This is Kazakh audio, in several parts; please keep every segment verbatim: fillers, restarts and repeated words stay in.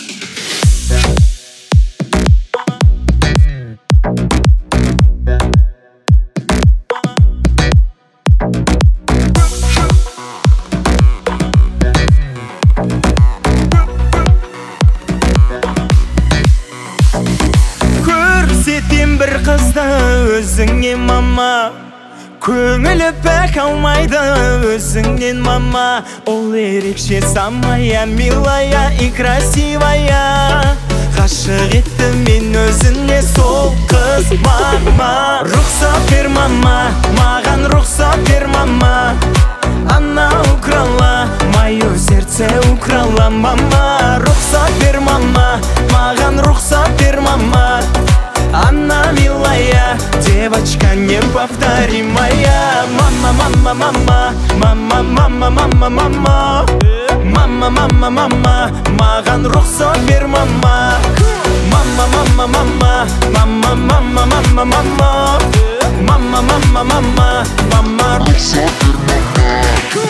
Көрсетем бір қызды өзіңе мама, көңілі пәк алмайды өзіңнен мама. Ол ерекше самая, милая и красивая. Ғашық етті мен өзіне сол қыз мама. Рұқсат бер мама, маған рұқсат бер мама. Она украла мое сердце, украла мама. Рұқсат бер мама, маған рұқсат бер мама. Она милая, девочка неповторимая. Мама, мама, мама, мама, мама, мама, мама. Мама, мама, мама, маған рұқсат бер мама. Мама, мама, мама, мама, мама, мама, мама. Мама, мама, мама, мама, рұқсат бер мама.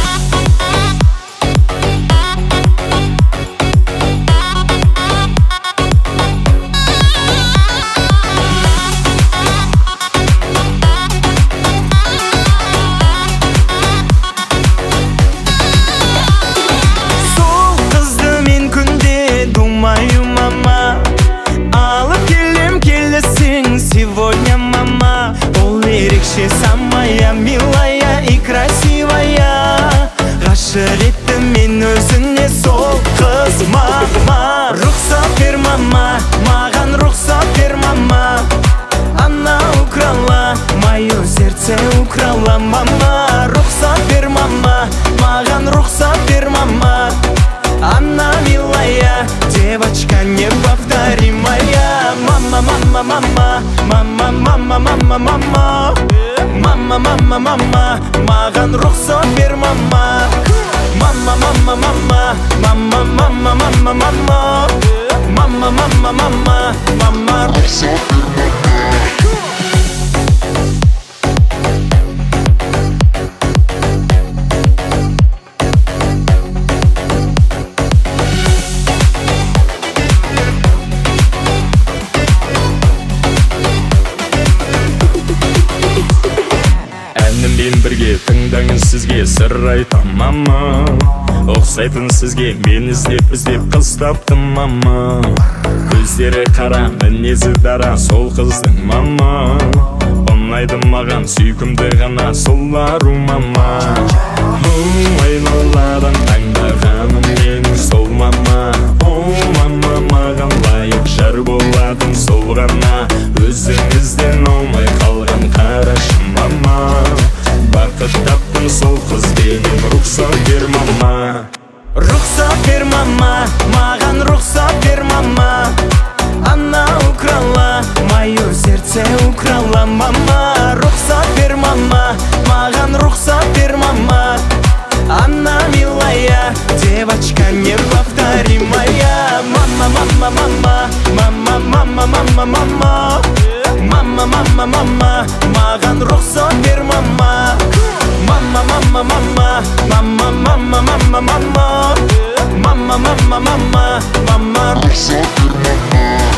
Сегодня мама, ол ерекше самая, милая и красивая. Ғашық етті мен өзіне сол қыз мама. Рұқсат бер мама, маған рұқсат бер мама. Она украла мое сердце, украла мама. Рұқсат бер мама, маған рұқсат бер мама. Она милая, девочка неповторимая. Мама, мама, мама, мама, мама, мама, мама. Мама, мама, мама, маған рұқсат бер мама. Мама, мама, мама, мама, мама, мама, мама. Мама, мама, мама, мама, рұқсат бер мама. Әніммен бірге тыңдаңыз, сізге сыр айтам мама. Ұқсайтын сізге мен іздеп іздеп қыз таптым мама. Көздері қара, мінезі дара, сол қыздың мама. Ұнайды маған сүйкімді ғана сол ару мама. Айналадан таңдағаным менің сол мама. О мама, маған лайық жар боладың сол ғана. Өзіңізден аумай қалған қарашы мама. Бақыт таптым сол қызбенен, рұқсат бер мама. Рұқсат бер мама, маған рұқсат бер мама. Она украла мое сердце, украла мама. Рұқсат бер мама, маған рұқсат бер мама. Она милая, девочка неповторимая. Мама, мама, мама, мама, мама, мама, мама. Мама, мама, мама, маған рұқсат бер мама. Мама, мама, мама, мама, мама, мама, мама. Мама, мама, мама, мама, рұқсат бер мама.